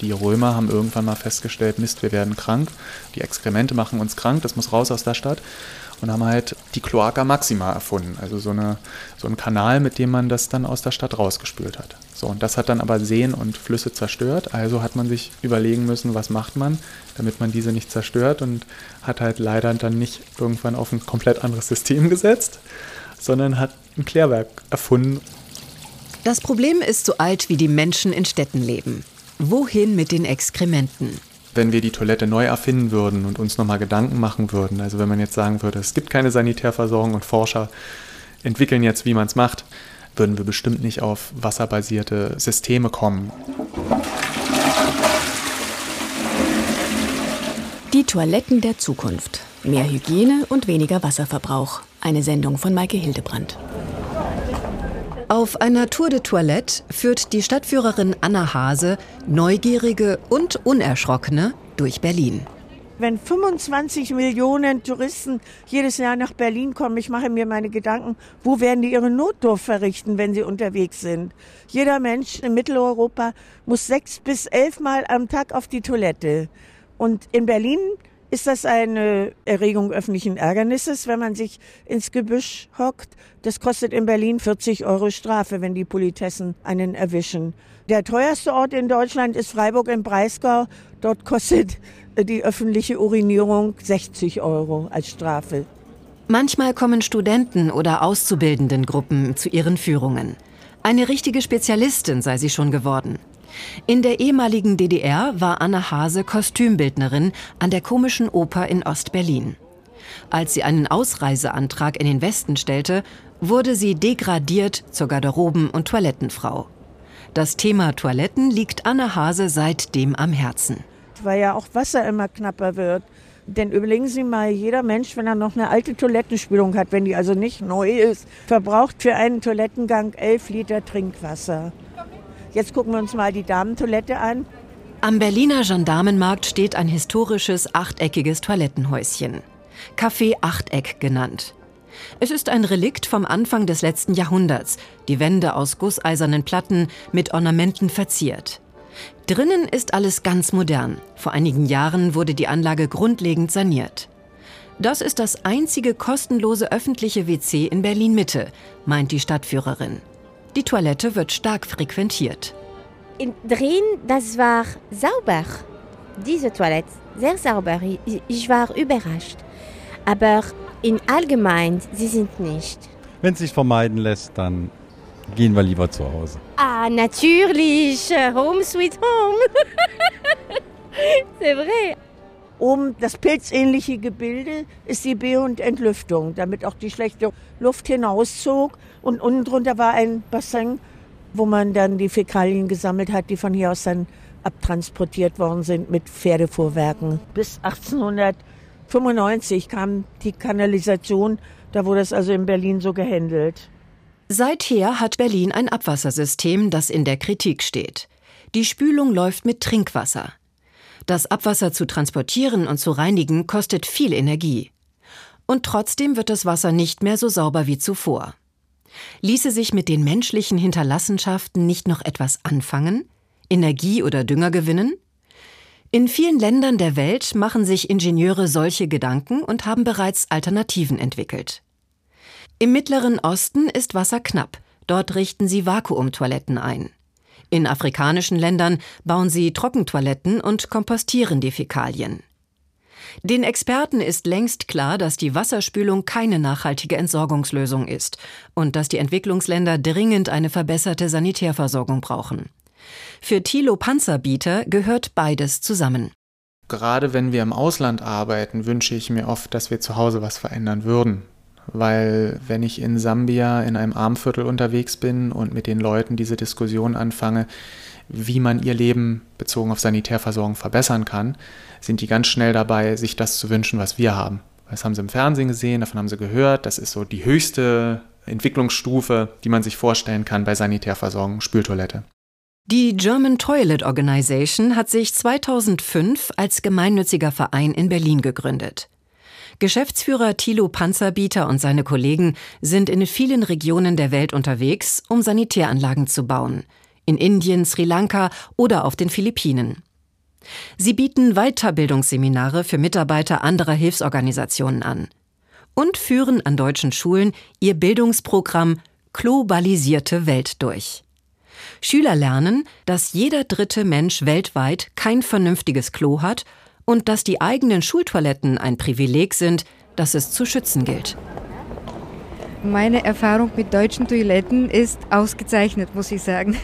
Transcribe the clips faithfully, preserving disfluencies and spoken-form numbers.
Die Römer haben irgendwann mal festgestellt, Mist, wir werden krank, die Exkremente machen uns krank, das muss raus aus der Stadt. Und haben halt die Cloaca Maxima erfunden, also so, eine, so einen Kanal, mit dem man das dann aus der Stadt rausgespült hat. So, und das hat dann aber Seen und Flüsse zerstört, also hat man sich überlegen müssen, was macht man, damit man diese nicht zerstört, und hat halt leider dann nicht irgendwann auf ein komplett anderes System gesetzt, sondern hat ein Klärwerk erfunden. Das Problem ist so alt, wie die Menschen in Städten leben. Wohin mit den Exkrementen? Wenn wir die Toilette neu erfinden würden und uns nochmal Gedanken machen würden, also wenn man jetzt sagen würde, es gibt keine Sanitärversorgung und Forscher entwickeln jetzt, wie man es macht, würden wir bestimmt nicht auf wasserbasierte Systeme kommen. Die Toiletten der Zukunft. Mehr Hygiene und weniger Wasserverbrauch. Eine Sendung von Maike Hildebrandt. Auf einer Tour de Toilette führt die Stadtführerin Anna Haase Neugierige und Unerschrockene durch Berlin. Wenn fünfundzwanzig Millionen Touristen jedes Jahr nach Berlin kommen, ich mache mir meine Gedanken, wo werden die ihre Notdurft verrichten, wenn sie unterwegs sind? Jeder Mensch in Mitteleuropa muss sechs bis elf Mal am Tag auf die Toilette. Und in Berlin ist das eine Erregung öffentlichen Ärgernisses, wenn man sich ins Gebüsch hockt. Das kostet in Berlin vierzig Euro Strafe, wenn die Politessen einen erwischen. Der teuerste Ort in Deutschland ist Freiburg im Breisgau. Dort kostet die öffentliche Urinierung sechzig Euro als Strafe. Manchmal kommen Studenten oder Auszubildendengruppen zu ihren Führungen. Eine richtige Spezialistin sei sie schon geworden. In der ehemaligen D D R war Anna Haase Kostümbildnerin an der Komischen Oper in Ost-Berlin. Als sie einen Ausreiseantrag in den Westen stellte, wurde sie degradiert zur Garderoben- und Toilettenfrau. Das Thema Toiletten liegt Anna Haase seitdem am Herzen. Weil ja auch Wasser immer knapper wird. Denn überlegen Sie mal, jeder Mensch, wenn er noch eine alte Toilettenspülung hat, wenn die also nicht neu ist, verbraucht für einen Toilettengang elf Liter Trinkwasser. Jetzt gucken wir uns mal die Damentoilette an. Am Berliner Gendarmenmarkt steht ein historisches achteckiges Toilettenhäuschen. Café Achteck genannt. Es ist ein Relikt vom Anfang des letzten Jahrhunderts. Die Wände aus gusseisernen Platten mit Ornamenten verziert. Drinnen ist alles ganz modern. Vor einigen Jahren wurde die Anlage grundlegend saniert. Das ist das einzige kostenlose öffentliche W C in Berlin-Mitte, meint die Stadtführerin. Die Toilette wird stark frequentiert. In drin, das war sauber. Diese Toilette, sehr sauber. Ich, ich war überrascht. Aber in allgemein, sie sind nicht. Wenn es sich vermeiden lässt, dann gehen wir lieber zu Hause. Ah, natürlich. Home sweet home. C'est vrai. Um das pilzähnliche Gebilde ist die Be- und Entlüftung, damit auch die schlechte Luft hinauszog. Und unten drunter war ein Bassin, wo man dann die Fäkalien gesammelt hat, die von hier aus dann abtransportiert worden sind mit Pferdefuhrwerken. Bis achtzehnhundertfünfundneunzig kam die Kanalisation, da wurde es also in Berlin so gehandelt. Seither hat Berlin ein Abwassersystem, das in der Kritik steht. Die Spülung läuft mit Trinkwasser. Das Abwasser zu transportieren und zu reinigen kostet viel Energie. Und trotzdem wird das Wasser nicht mehr so sauber wie zuvor. Ließe sich mit den menschlichen Hinterlassenschaften nicht noch etwas anfangen? Energie oder Dünger gewinnen? In vielen Ländern der Welt machen sich Ingenieure solche Gedanken und haben bereits Alternativen entwickelt. Im Mittleren Osten ist Wasser knapp. Dort richten sie Vakuumtoiletten ein. In afrikanischen Ländern bauen sie Trockentoiletten und kompostieren die Fäkalien. Den Experten ist längst klar, dass die Wasserspülung keine nachhaltige Entsorgungslösung ist und dass die Entwicklungsländer dringend eine verbesserte Sanitärversorgung brauchen. Für Thilo Panzerbieter gehört beides zusammen. Gerade wenn wir im Ausland arbeiten, wünsche ich mir oft, dass wir zu Hause was verändern würden. Weil wenn ich in Sambia in einem Armviertel unterwegs bin und mit den Leuten diese Diskussion anfange, wie man ihr Leben bezogen auf Sanitärversorgung verbessern kann, sind die ganz schnell dabei, sich das zu wünschen, was wir haben. Das haben sie im Fernsehen gesehen, davon haben sie gehört, das ist so die höchste Entwicklungsstufe, die man sich vorstellen kann bei Sanitärversorgung, Spültoilette. Die German Toilet Organization hat sich zweitausendfünf als gemeinnütziger Verein in Berlin gegründet. Geschäftsführer Thilo Panzerbieter und seine Kollegen sind in vielen Regionen der Welt unterwegs, um Sanitäranlagen zu bauen. In Indien, Sri Lanka oder auf den Philippinen. Sie bieten Weiterbildungsseminare für Mitarbeiter anderer Hilfsorganisationen an und führen an deutschen Schulen ihr Bildungsprogramm Globalisierte Welt durch. Schüler lernen, dass jeder dritte Mensch weltweit kein vernünftiges Klo hat und dass die eigenen Schultoiletten ein Privileg sind, das es zu schützen gilt. Meine Erfahrung mit deutschen Toiletten ist ausgezeichnet, muss ich sagen.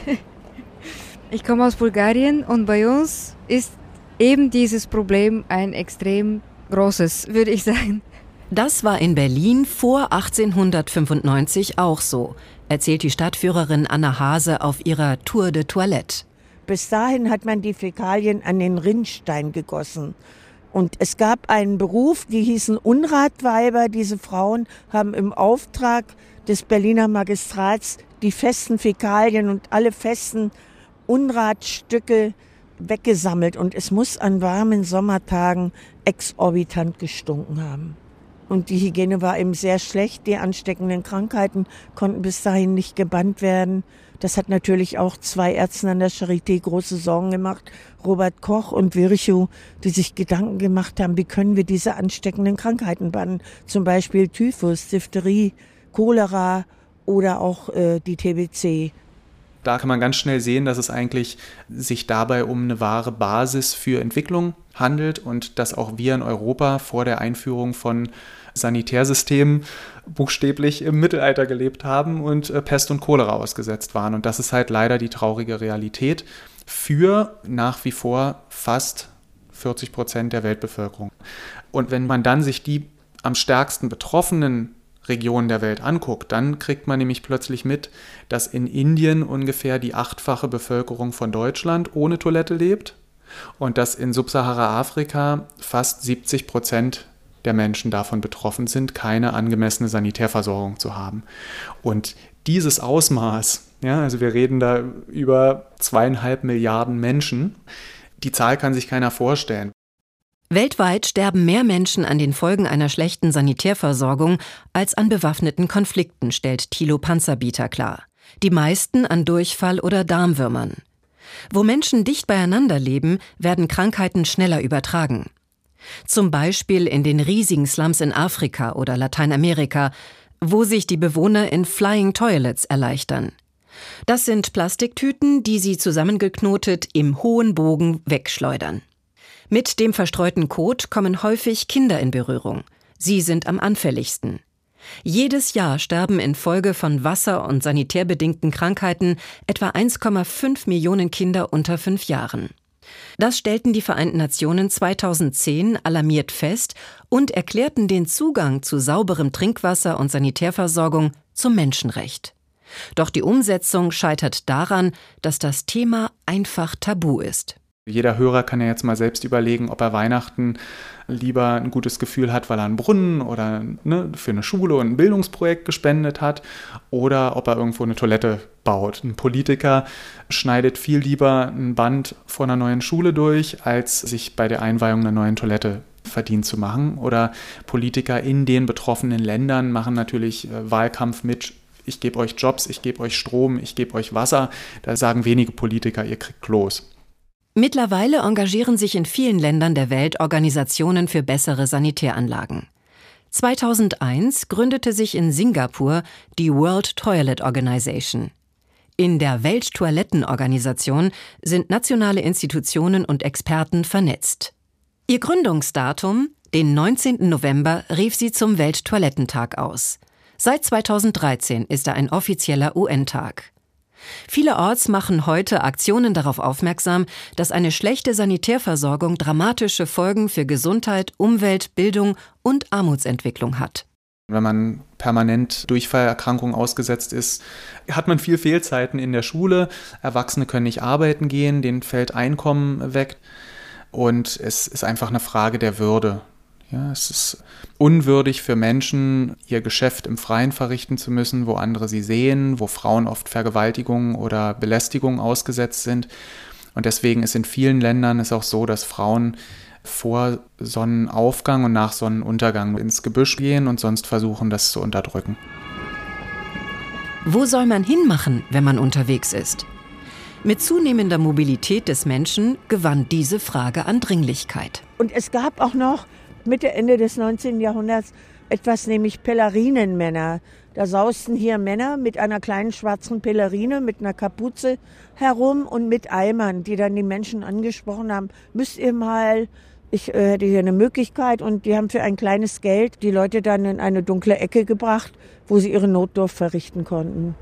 Ich komme aus Bulgarien und bei uns ist eben dieses Problem ein extrem großes, würde ich sagen. Das war in Berlin vor achtzehnhundertfünfundneunzig auch so, erzählt die Stadtführerin Anna Hase auf ihrer Tour de Toilette. Bis dahin hat man die Fäkalien an den Rinnstein gegossen. Und es gab einen Beruf, die hießen Unratweiber. Diese Frauen haben im Auftrag des Berliner Magistrats die festen Fäkalien und alle festen Unratstücke weggesammelt. Und es muss an warmen Sommertagen exorbitant gestunken haben. Und die Hygiene war eben sehr schlecht. Die ansteckenden Krankheiten konnten bis dahin nicht gebannt werden. Das hat natürlich auch zwei Ärzten an der Charité große Sorgen gemacht, Robert Koch und Virchow, die sich Gedanken gemacht haben, wie können wir diese ansteckenden Krankheiten bannen. Zum Beispiel Typhus, Diphtherie, Cholera oder auch äh, die T B C. Da kann man ganz schnell sehen, dass es eigentlich sich dabei um eine wahre Basis für Entwicklung handelt und dass auch wir in Europa vor der Einführung von Sanitärsystemen buchstäblich im Mittelalter gelebt haben und äh, Pest und Cholera ausgesetzt waren. Und das ist halt leider die traurige Realität für nach wie vor fast vierzig Prozent der Weltbevölkerung. Und wenn man dann sich die am stärksten betroffenen Regionen der Welt anguckt, dann kriegt man nämlich plötzlich mit, dass in Indien ungefähr die achtfache Bevölkerung von Deutschland ohne Toilette lebt und dass in Subsahara-Afrika fast siebzig Prozent der Menschen davon betroffen sind, keine angemessene Sanitärversorgung zu haben. Und dieses Ausmaß, ja, also wir reden da über zweieinhalb Milliarden Menschen, die Zahl kann sich keiner vorstellen. Weltweit sterben mehr Menschen an den Folgen einer schlechten Sanitärversorgung als an bewaffneten Konflikten, stellt Thilo Panzerbieter klar. Die meisten an Durchfall oder Darmwürmern. Wo Menschen dicht beieinander leben, werden Krankheiten schneller übertragen. Zum Beispiel in den riesigen Slums in Afrika oder Lateinamerika, wo sich die Bewohner in Flying Toilets erleichtern. Das sind Plastiktüten, die sie zusammengeknotet im hohen Bogen wegschleudern. Mit dem verstreuten Kot kommen häufig Kinder in Berührung. Sie sind am anfälligsten. Jedes Jahr sterben infolge von wasser- und sanitärbedingten Krankheiten etwa eins Komma fünf Millionen Kinder unter fünf Jahren. Das stellten die Vereinten Nationen zweitausendzehn alarmiert fest und erklärten den Zugang zu sauberem Trinkwasser und Sanitärversorgung zum Menschenrecht. Doch die Umsetzung scheitert daran, dass das Thema einfach tabu ist. Jeder Hörer kann ja jetzt mal selbst überlegen, ob er Weihnachten lieber ein gutes Gefühl hat, weil er einen Brunnen oder ne, für eine Schule und ein Bildungsprojekt gespendet hat oder ob er irgendwo eine Toilette baut. Ein Politiker schneidet viel lieber ein Band vor einer neuen Schule durch, als sich bei der Einweihung einer neuen Toilette verdient zu machen. Oder Politiker in den betroffenen Ländern machen natürlich äh, Wahlkampf mit: Ich gebe euch Jobs, ich gebe euch Strom, ich gebe euch Wasser. Da sagen wenige Politiker, ihr kriegt Klos. Mittlerweile engagieren sich in vielen Ländern der Welt Organisationen für bessere Sanitäranlagen. zweitausendeins gründete sich in Singapur die World Toilet Organization. In der Welttoilettenorganisation sind nationale Institutionen und Experten vernetzt. Ihr Gründungsdatum, den neunzehnten November, rief sie zum Welttoilettentag aus. Seit zweitausenddreizehn ist er ein offizieller U N-Tag. Vielerorts machen heute Aktionen darauf aufmerksam, dass eine schlechte Sanitärversorgung dramatische Folgen für Gesundheit, Umwelt, Bildung und Armutsentwicklung hat. Wenn man permanent Durchfallerkrankungen ausgesetzt ist, hat man viel Fehlzeiten in der Schule. Erwachsene können nicht arbeiten gehen, denen fällt Einkommen weg. Und es ist einfach eine Frage der Würde. Ja, es ist unwürdig für Menschen, ihr Geschäft im Freien verrichten zu müssen, wo andere sie sehen, wo Frauen oft Vergewaltigungen oder Belästigungen ausgesetzt sind. Und deswegen ist in vielen Ländern es auch so, dass Frauen vor Sonnenaufgang und nach Sonnenuntergang ins Gebüsch gehen und sonst versuchen, das zu unterdrücken. Wo soll man hinmachen, wenn man unterwegs ist? Mit zunehmender Mobilität des Menschen gewann diese Frage an Dringlichkeit. Und es gab auch noch Mitte, Ende des neunzehnten Jahrhunderts etwas, nämlich Pelerinenmänner. Da sausten hier Männer mit einer kleinen schwarzen Pellerine, mit einer Kapuze herum und mit Eimern, die dann die Menschen angesprochen haben, müsst ihr mal, ich äh, hätte hier eine Möglichkeit. Und die haben für ein kleines Geld die Leute dann in eine dunkle Ecke gebracht, wo sie ihre Notdurft verrichten konnten.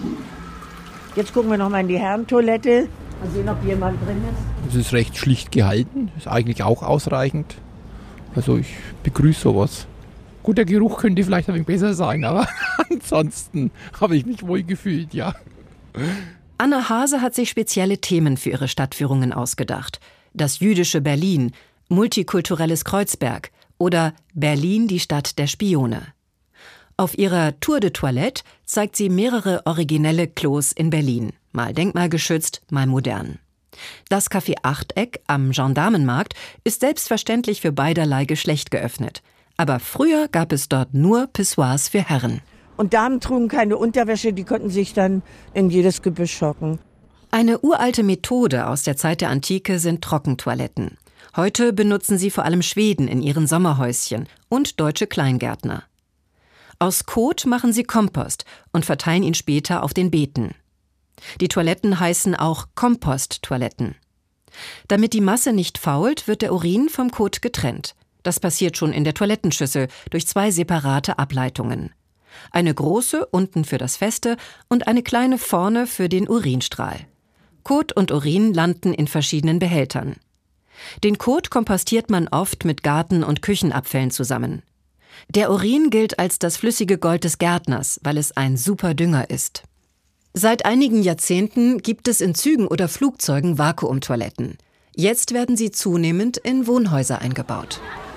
Jetzt gucken wir noch mal in die Herrentoilette. Mal sehen, ob jemand drin ist. Es ist recht schlicht gehalten, ist eigentlich auch ausreichend. Also ich begrüße sowas. Gut, der Geruch könnte vielleicht ein wenig besser sein, aber ansonsten habe ich mich wohl gefühlt, ja. Anna Hase hat sich spezielle Themen für ihre Stadtführungen ausgedacht. Das jüdische Berlin, multikulturelles Kreuzberg oder Berlin, die Stadt der Spione. Auf ihrer Tour de Toilette zeigt sie mehrere originelle Klos in Berlin, mal denkmalgeschützt, mal modern. Das Café Achteck am Gendarmenmarkt ist selbstverständlich für beiderlei Geschlecht geöffnet. Aber früher gab es dort nur Pissoirs für Herren. Und Damen trugen keine Unterwäsche, die konnten sich dann in jedes Gebüsch hocken. Eine uralte Methode aus der Zeit der Antike sind Trockentoiletten. Heute benutzen sie vor allem Schweden in ihren Sommerhäuschen und deutsche Kleingärtner. Aus Kot machen sie Kompost und verteilen ihn später auf den Beeten. Die Toiletten heißen auch Komposttoiletten. Damit die Masse nicht fault, wird der Urin vom Kot getrennt. Das passiert schon in der Toilettenschüssel durch zwei separate Ableitungen. Eine große unten für das Feste und eine kleine vorne für den Urinstrahl. Kot und Urin landen in verschiedenen Behältern. Den Kot kompostiert man oft mit Garten- und Küchenabfällen zusammen. Der Urin gilt als das flüssige Gold des Gärtners, weil es ein super Dünger ist. Seit einigen Jahrzehnten gibt es in Zügen oder Flugzeugen Vakuumtoiletten. Jetzt werden sie zunehmend in Wohnhäuser eingebaut.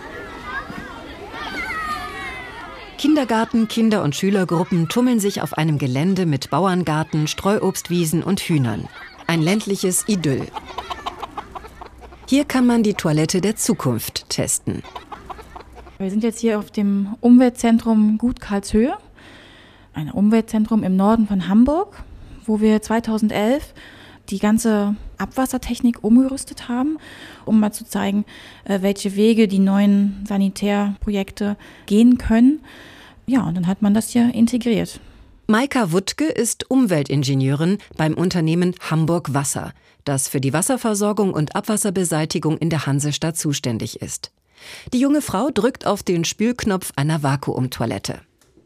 Kindergarten, Kinder- und Schülergruppen tummeln sich auf einem Gelände mit Bauerngarten, Streuobstwiesen und Hühnern. Ein ländliches Idyll. Hier kann man die Toilette der Zukunft testen. Wir sind jetzt hier auf dem Umweltzentrum Gut Karlshöhe, ein Umweltzentrum im Norden von Hamburg, wo wir zweitausendelf die ganze Abwassertechnik umgerüstet haben, um mal zu zeigen, welche Wege die neuen Sanitärprojekte gehen können. Ja, und dann hat man das hier integriert. Maika Wuttke ist Umweltingenieurin beim Unternehmen Hamburg Wasser, das für die Wasserversorgung und Abwasserbeseitigung in der Hansestadt zuständig ist. Die junge Frau drückt auf den Spülknopf einer Vakuumtoilette.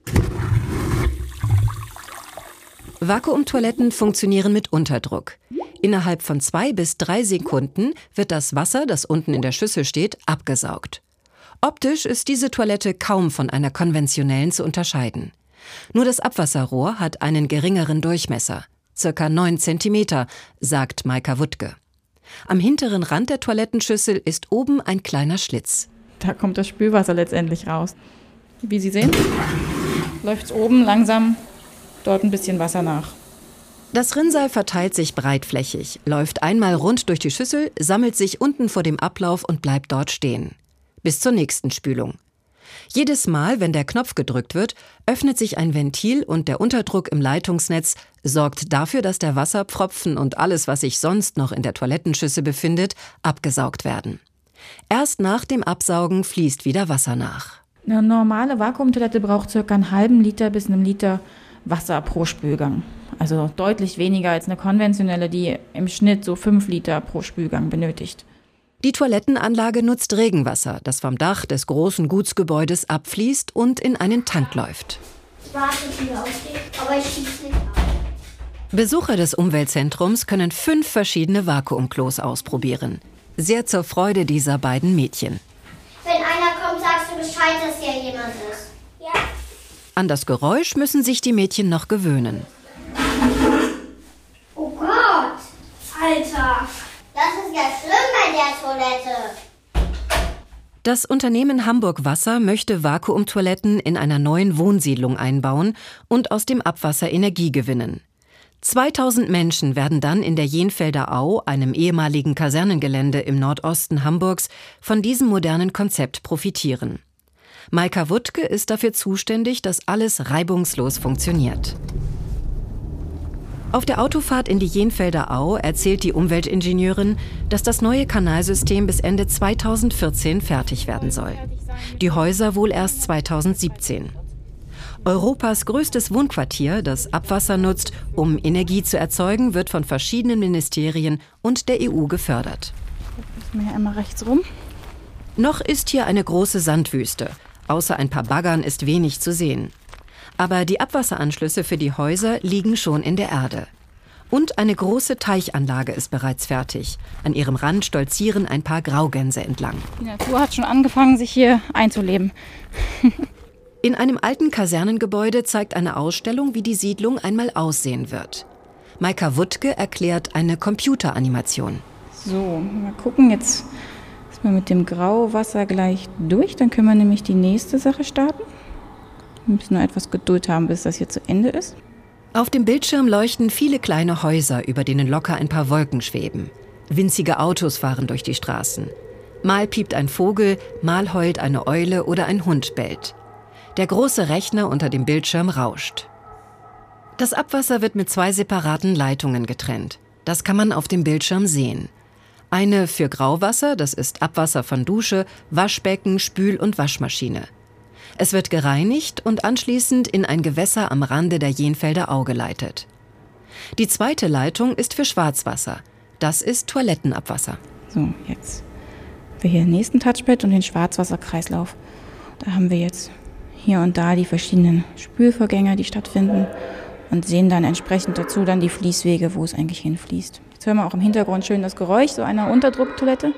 Vakuumtoiletten funktionieren mit Unterdruck. Innerhalb von zwei bis drei Sekunden wird das Wasser, das unten in der Schüssel steht, abgesaugt. Optisch ist diese Toilette kaum von einer konventionellen zu unterscheiden. Nur das Abwasserrohr hat einen geringeren Durchmesser, circa neun Zentimeter, sagt Maika Wuttke. Am hinteren Rand der Toilettenschüssel ist oben ein kleiner Schlitz. Da kommt das Spülwasser letztendlich raus. Wie Sie sehen, läuft es oben langsam dort ein bisschen Wasser nach. Das Rinnsal verteilt sich breitflächig, läuft einmal rund durch die Schüssel, sammelt sich unten vor dem Ablauf und bleibt dort stehen. Bis zur nächsten Spülung. Jedes Mal, wenn der Knopf gedrückt wird, öffnet sich ein Ventil und der Unterdruck im Leitungsnetz sorgt dafür, dass der Wasserpfropfen und alles, was sich sonst noch in der Toilettenschüssel befindet, abgesaugt werden. Erst nach dem Absaugen fließt wieder Wasser nach. Eine normale Vakuumtoilette braucht circa einen halben Liter bis einen Liter Wasser pro Spülgang. Also deutlich weniger als eine konventionelle, die im Schnitt so fünf Liter pro Spülgang benötigt. Die Toilettenanlage nutzt Regenwasser, das vom Dach des großen Gutsgebäudes abfließt und in einen Tank läuft. Ich warte, wie es ausgeht, aber ich schieße nicht ab. Besucher des Umweltzentrums können fünf verschiedene Vakuumklos ausprobieren. Sehr zur Freude dieser beiden Mädchen. Wenn einer kommt, sagst du Bescheid, dass hier jemand ist. Ja? An das Geräusch müssen sich die Mädchen noch gewöhnen. Oh Gott! Alter! Das ist ja schlimm bei der Toilette. Das Unternehmen Hamburg Wasser möchte Vakuumtoiletten in einer neuen Wohnsiedlung einbauen und aus dem Abwasser Energie gewinnen. zweitausend Menschen werden dann in der Jenfelder Au, einem ehemaligen Kasernengelände im Nordosten Hamburgs, von diesem modernen Konzept profitieren. Maika Wuttke ist dafür zuständig, dass alles reibungslos funktioniert. Auf der Autofahrt in die Jenfelder Au erzählt die Umweltingenieurin, dass das neue Kanalsystem bis Ende zweitausendvierzehn fertig werden soll. Die Häuser wohl erst zweitausendsiebzehn. Europas größtes Wohnquartier, das Abwasser nutzt, um Energie zu erzeugen, wird von verschiedenen Ministerien und der E U gefördert. Jetzt müssen wir hier einmal rechts rum. Noch ist hier eine große Sandwüste. Außer ein paar Baggern ist wenig zu sehen. Aber die Abwasseranschlüsse für die Häuser liegen schon in der Erde. Und eine große Teichanlage ist bereits fertig. An ihrem Rand stolzieren ein paar Graugänse entlang. Die Natur hat schon angefangen, sich hier einzuleben. In einem alten Kasernengebäude zeigt eine Ausstellung, wie die Siedlung einmal aussehen wird. Maika Wuttke erklärt eine Computeranimation. So, mal gucken, jetzt ist man mit dem Grauwasser gleich durch. Dann können wir nämlich die nächste Sache starten. Wir müssen nur etwas Geduld haben, bis das hier zu Ende ist. Auf dem Bildschirm leuchten viele kleine Häuser, über denen locker ein paar Wolken schweben. Winzige Autos fahren durch die Straßen. Mal piept ein Vogel, mal heult eine Eule oder ein Hund bellt. Der große Rechner unter dem Bildschirm rauscht. Das Abwasser wird mit zwei separaten Leitungen getrennt. Das kann man auf dem Bildschirm sehen. Eine für Grauwasser, das ist Abwasser von Dusche, Waschbecken, Spül- und Waschmaschine. Es wird gereinigt und anschließend in ein Gewässer am Rande der Jenfelder Au geleitet. Die zweite Leitung ist für Schwarzwasser. Das ist Toilettenabwasser. So, jetzt haben wir hier den nächsten Touchpad und den Schwarzwasserkreislauf. Da haben wir jetzt hier und da die verschiedenen Spülvorgänge, die stattfinden und sehen dann entsprechend dazu dann die Fließwege, wo es eigentlich hinfließt. Jetzt hören wir auch im Hintergrund schön das Geräusch so einer Unterdrucktoilette.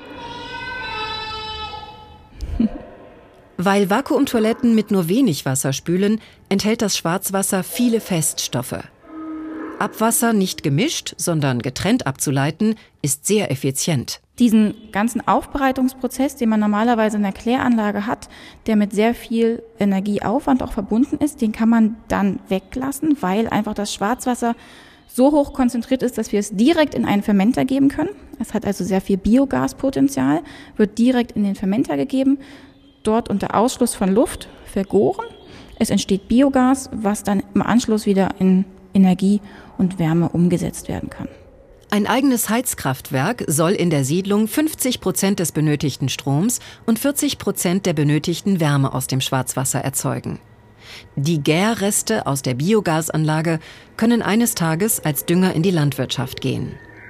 Weil Vakuumtoiletten mit nur wenig Wasser spülen, enthält das Schwarzwasser viele Feststoffe. Abwasser nicht gemischt, sondern getrennt abzuleiten, ist sehr effizient. Diesen ganzen Aufbereitungsprozess, den man normalerweise in der Kläranlage hat, der mit sehr viel Energieaufwand auch verbunden ist, den kann man dann weglassen, weil einfach das Schwarzwasser so hoch konzentriert ist, dass wir es direkt in einen Fermenter geben können. Es hat also sehr viel Biogaspotenzial, wird direkt in den Fermenter gegeben, dort unter Ausschluss von Luft vergoren. Es entsteht Biogas, was dann im Anschluss wieder in Energie und Wärme umgesetzt werden kann. Ein eigenes Heizkraftwerk soll in der Siedlung fünfzig Prozent des benötigten Stroms und vierzig Prozent der benötigten Wärme aus dem Schwarzwasser erzeugen. Die Gärreste aus der Biogasanlage können eines Tages als Dünger in die Landwirtschaft gehen.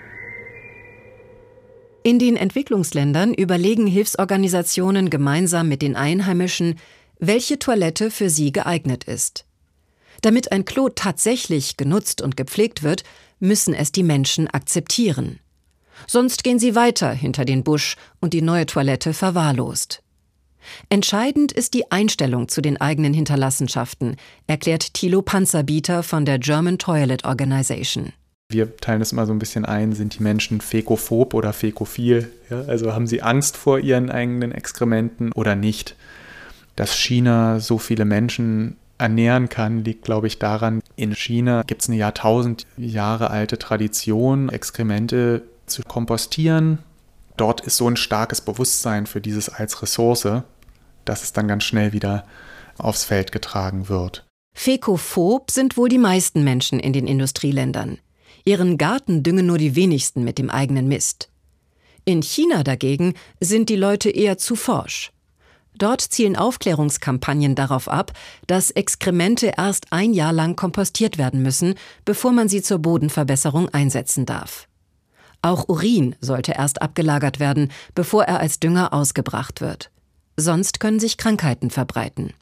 In den Entwicklungsländern überlegen Hilfsorganisationen gemeinsam mit den Einheimischen, welche Toilette für sie geeignet ist. Damit ein Klo tatsächlich genutzt und gepflegt wird, müssen es die Menschen akzeptieren. Sonst gehen sie weiter hinter den Busch und die neue Toilette verwahrlost. Entscheidend ist die Einstellung zu den eigenen Hinterlassenschaften, erklärt Thilo Panzerbieter von der German Toilet Organization. Wir teilen das immer so ein bisschen ein, sind die Menschen fäkophob oder fäkophil? Ja, also haben sie Angst vor ihren eigenen Exkrementen oder nicht? Dass China so viele Menschen ernähren kann, liegt, glaube ich, daran, in China gibt es eine Jahrtausend Jahre alte Tradition, Exkremente zu kompostieren. Dort ist so ein starkes Bewusstsein für dieses als Ressource, dass es dann ganz schnell wieder aufs Feld getragen wird. Fäkophob sind wohl die meisten Menschen in den Industrieländern. Ihren Garten düngen nur die wenigsten mit dem eigenen Mist. In China dagegen sind die Leute eher zu forsch. Dort zielen Aufklärungskampagnen darauf ab, dass Exkremente erst ein Jahr lang kompostiert werden müssen, bevor man sie zur Bodenverbesserung einsetzen darf. Auch Urin sollte erst abgelagert werden, bevor er als Dünger ausgebracht wird. Sonst können sich Krankheiten verbreiten.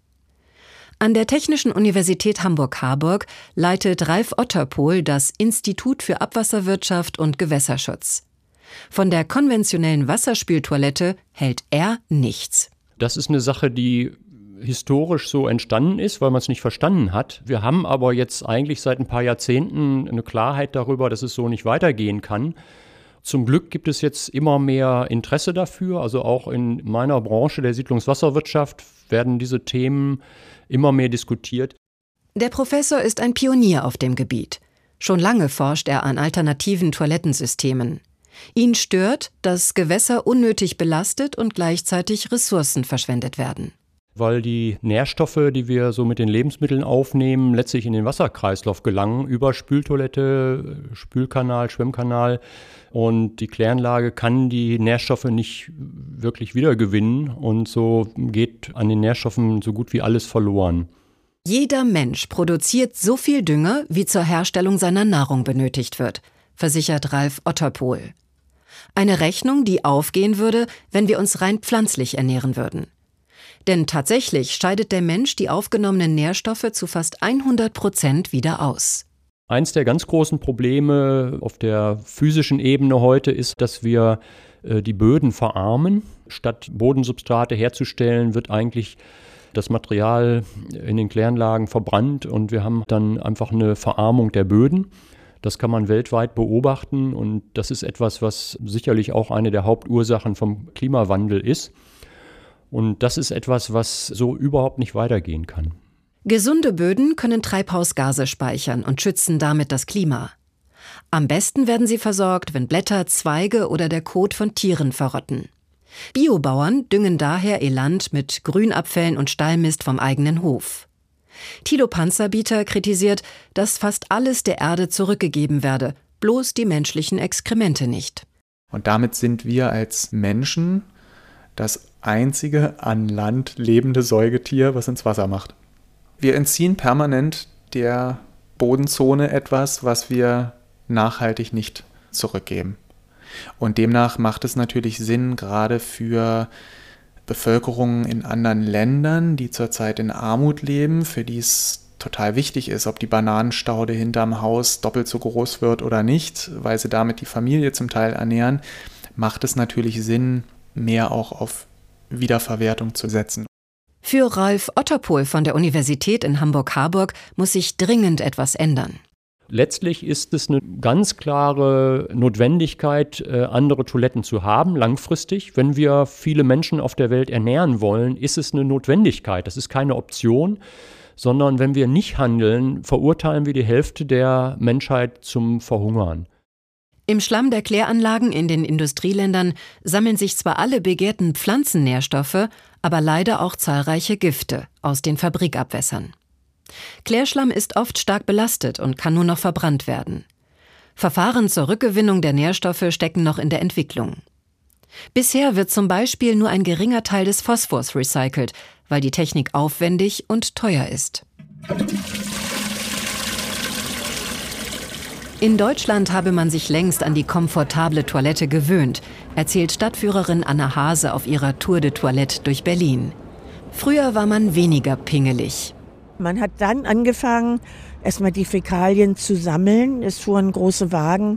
An der Technischen Universität Hamburg-Harburg leitet Ralf Otterpohl das Institut für Abwasserwirtschaft und Gewässerschutz. Von der konventionellen Wasserspültoilette hält er nichts. Das ist eine Sache, die historisch so entstanden ist, weil man es nicht verstanden hat. Wir haben aber jetzt eigentlich seit ein paar Jahrzehnten eine Klarheit darüber, dass es so nicht weitergehen kann. Zum Glück gibt es jetzt immer mehr Interesse dafür. Also auch in meiner Branche der Siedlungswasserwirtschaft werden diese Themen immer mehr diskutiert. Der Professor ist ein Pionier auf dem Gebiet. Schon lange forscht er an alternativen Toilettensystemen. Ihn stört, dass Gewässer unnötig belastet und gleichzeitig Ressourcen verschwendet werden. weil die Nährstoffe, die wir so mit den Lebensmitteln aufnehmen, letztlich in den Wasserkreislauf gelangen, über Spültoilette, Spülkanal, Schwimmkanal. Und die Kläranlage kann die Nährstoffe nicht wirklich wiedergewinnen und so geht an den Nährstoffen so gut wie alles verloren. Jeder Mensch produziert so viel Dünger, wie zur Herstellung seiner Nahrung benötigt wird, versichert Ralf Otterpohl. Eine Rechnung, die aufgehen würde, wenn wir uns rein pflanzlich ernähren würden. Denn tatsächlich scheidet der Mensch die aufgenommenen Nährstoffe zu fast hundert Prozent wieder aus. Eins der ganz großen Probleme auf der physischen Ebene heute ist, dass wir äh, die Böden verarmen. Statt Bodensubstrate herzustellen, wird eigentlich das Material in den Kläranlagen verbrannt und wir haben dann einfach eine Verarmung der Böden. Das kann man weltweit beobachten und das ist etwas, was sicherlich auch eine der Hauptursachen vom Klimawandel ist. Und das ist etwas, was so überhaupt nicht weitergehen kann. Gesunde Böden können Treibhausgase speichern und schützen damit das Klima. Am besten werden sie versorgt, wenn Blätter, Zweige oder der Kot von Tieren verrotten. Biobauern düngen daher ihr Land mit Grünabfällen und Stallmist vom eigenen Hof. Thilo Panzerbieter kritisiert, dass fast alles der Erde zurückgegeben werde, bloß die menschlichen Exkremente nicht. Und damit sind wir als Menschen das einzige an Land lebende Säugetier, was ins Wasser macht. Wir entziehen permanent der Bodenzone etwas, was wir nachhaltig nicht zurückgeben. Und demnach macht es natürlich Sinn, gerade für Bevölkerungen in anderen Ländern, die zurzeit in Armut leben, für die es total wichtig ist, ob die Bananenstaude hinterm Haus doppelt so groß wird oder nicht, weil sie damit die Familie zum Teil ernähren, macht es natürlich Sinn, mehr auch auf Wiederverwertung zu setzen. Für Ralf Otterpohl von der Universität in Hamburg-Harburg muss sich dringend etwas ändern. Letztlich ist es eine ganz klare Notwendigkeit, andere Toiletten zu haben, langfristig. Wenn wir viele Menschen auf der Welt ernähren wollen, ist es eine Notwendigkeit. Das ist keine Option, sondern wenn wir nicht handeln, verurteilen wir die Hälfte der Menschheit zum Verhungern. Im Schlamm der Kläranlagen in den Industrieländern sammeln sich zwar alle begehrten Pflanzennährstoffe, aber leider auch zahlreiche Gifte aus den Fabrikabwässern. Klärschlamm ist oft stark belastet und kann nur noch verbrannt werden. Verfahren zur Rückgewinnung der Nährstoffe stecken noch in der Entwicklung. Bisher wird zum Beispiel nur ein geringer Teil des Phosphors recycelt, weil die Technik aufwendig und teuer ist. In Deutschland habe man sich längst an die komfortable Toilette gewöhnt, erzählt Stadtführerin Anna Hase auf ihrer Tour de Toilette durch Berlin. Früher war man weniger pingelig. Man hat dann angefangen, erstmal die Fäkalien zu sammeln. Es fuhren große Wagen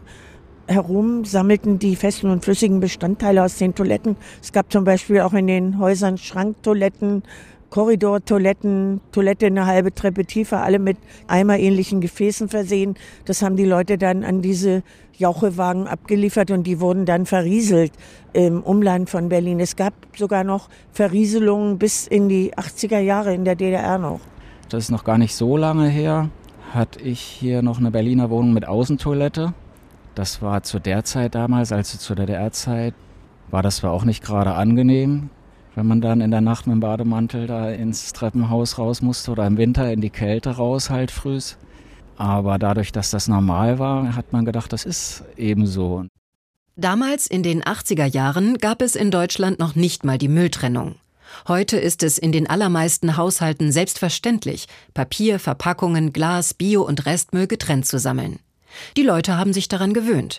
herum, sammelten die festen und flüssigen Bestandteile aus den Toiletten. Es gab zum Beispiel auch in den Häusern Schranktoiletten, Korridortoiletten, Toilette eine halbe Treppe tiefer, alle mit eimerähnlichen Gefäßen versehen. Das haben die Leute dann an diese Jauchewagen abgeliefert und die wurden dann verrieselt im Umland von Berlin. Es gab sogar noch Verrieselungen bis in die achtziger Jahre in der D D R noch. Das ist noch gar nicht so lange her, hatte ich hier noch eine Berliner Wohnung mit Außentoilette. Das war zu der Zeit damals, also zur D D R-Zeit, war das zwar auch nicht gerade angenehm, wenn man dann in der Nacht mit dem Bademantel da ins Treppenhaus raus musste oder im Winter in die Kälte raus halt frühs. Aber dadurch, dass das normal war, hat man gedacht, das ist eben so. Damals in den achtziger Jahren gab es in Deutschland noch nicht mal die Mülltrennung. Heute ist es in den allermeisten Haushalten selbstverständlich, Papier, Verpackungen, Glas, Bio- und Restmüll getrennt zu sammeln. Die Leute haben sich daran gewöhnt.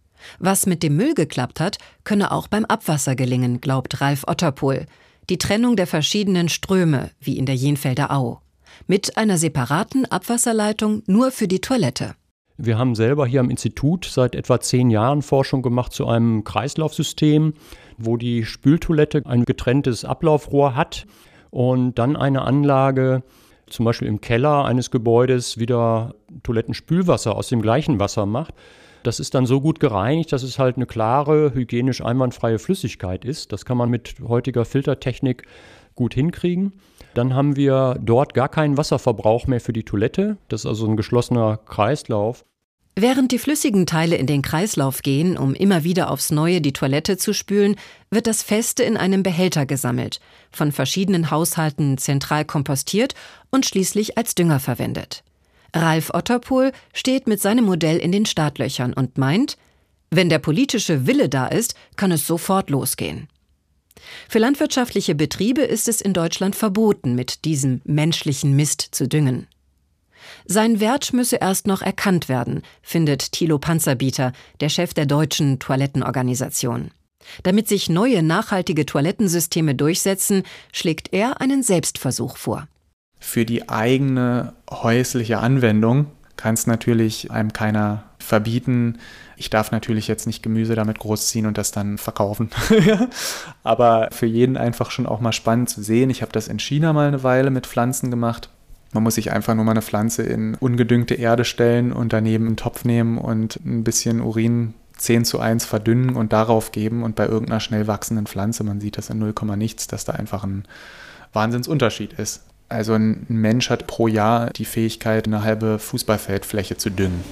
Was mit dem Müll geklappt hat, könne auch beim Abwasser gelingen, glaubt Ralf Otterpohl. Die Trennung der verschiedenen Ströme, wie in der Jenfelder Au. Mit einer separaten Abwasserleitung nur für die Toilette. Wir haben selber hier am Institut seit etwa zehn Jahren Forschung gemacht zu einem Kreislaufsystem, wo die Spültoilette ein getrenntes Ablaufrohr hat und dann eine Anlage, zum Beispiel im Keller eines Gebäudes, wieder Toilettenspülwasser aus dem gleichen Wasser macht. Das ist dann so gut gereinigt, dass es halt eine klare, hygienisch einwandfreie Flüssigkeit ist. Das kann man mit heutiger Filtertechnik gut hinkriegen. Dann haben wir dort gar keinen Wasserverbrauch mehr für die Toilette. Das ist also ein geschlossener Kreislauf. Während die flüssigen Teile in den Kreislauf gehen, um immer wieder aufs Neue die Toilette zu spülen, wird das Feste in einem Behälter gesammelt, von verschiedenen Haushalten zentral kompostiert und schließlich als Dünger verwendet. Ralf Otterpohl steht mit seinem Modell in den Startlöchern und meint, wenn der politische Wille da ist, kann es sofort losgehen. Für landwirtschaftliche Betriebe ist es in Deutschland verboten, mit diesem menschlichen Mist zu düngen. Sein Wert müsse erst noch erkannt werden, findet Thilo Panzerbieter, der Chef der deutschen Toilettenorganisation. Damit sich neue nachhaltige Toilettensysteme durchsetzen, schlägt er einen Selbstversuch vor. Für die eigene häusliche Anwendung kann es natürlich einem keiner verbieten. Ich darf natürlich jetzt nicht Gemüse damit großziehen und das dann verkaufen. Aber für jeden einfach schon auch mal spannend zu sehen. Ich habe das in China mal eine Weile mit Pflanzen gemacht. Man muss sich einfach nur mal eine Pflanze in ungedüngte Erde stellen und daneben einen Topf nehmen und ein bisschen Urin zehn zu eins verdünnen und darauf geben. Und bei irgendeiner schnell wachsenden Pflanze, man sieht das in null Komma nichts, dass da einfach ein Wahnsinnsunterschied ist. Also ein Mensch hat pro Jahr die Fähigkeit, eine halbe Fußballfeldfläche zu düngen.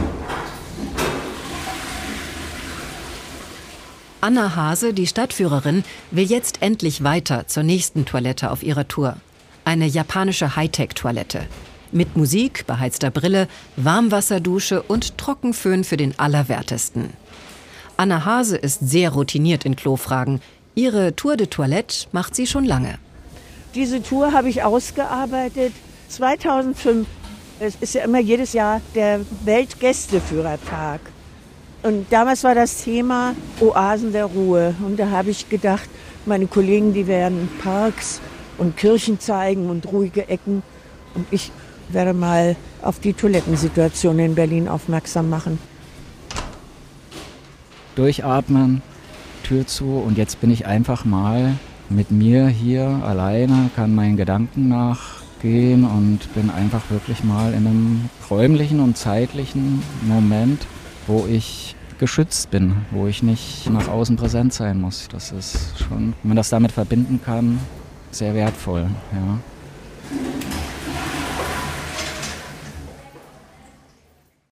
Anna Hase, die Stadtführerin, will jetzt endlich weiter zur nächsten Toilette auf ihrer Tour. Eine japanische Hightech-Toilette. Mit Musik, beheizter Brille, Warmwasserdusche und Trockenföhn für den Allerwertesten. Anna Hase ist sehr routiniert in Klofragen. Ihre Tour de Toilette macht sie schon lange. Diese Tour habe ich ausgearbeitet zweitausendfünf. Es ist ja immer jedes Jahr der Weltgästeführertag. Und damals war das Thema Oasen der Ruhe. Und da habe ich gedacht, meine Kollegen, die werden Parks und Kirchen zeigen und ruhige Ecken. Und ich werde mal auf die Toilettensituation in Berlin aufmerksam machen. Durchatmen, Tür zu und jetzt bin ich einfach mal mit mir hier alleine, kann meinen Gedanken nachgehen und bin einfach wirklich mal in einem räumlichen und zeitlichen Moment, wo ich geschützt bin, wo ich nicht nach außen präsent sein muss. Das ist schon, wenn man das damit verbinden kann, sehr wertvoll, ja.